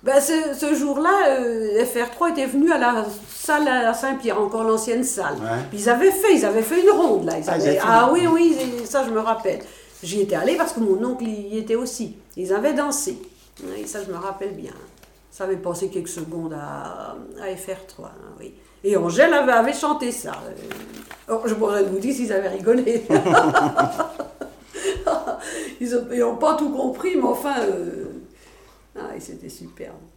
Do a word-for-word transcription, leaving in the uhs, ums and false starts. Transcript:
Ben, ce, ce jour-là, euh, F R trois était venu à la salle à Saint-Pierre, encore l'ancienne salle. Ouais. Puis ils avaient fait, ils avaient fait une ronde là. Ils Ah, ils avaient- avaient fait ah une- oui, oui, ça je me rappelle. J'y étais allée parce que mon oncle y était aussi. Ils avaient dansé. Oui, ça je me rappelle bien. Ça avait passé quelques secondes à, à F R trois, hein, oui. Et Angèle avait, avait chanté ça. Alors, je pourrais vous dire s'ils avaient rigolé. Ils n'ont pas tout compris, mais enfin, euh, ah, c'était superbe.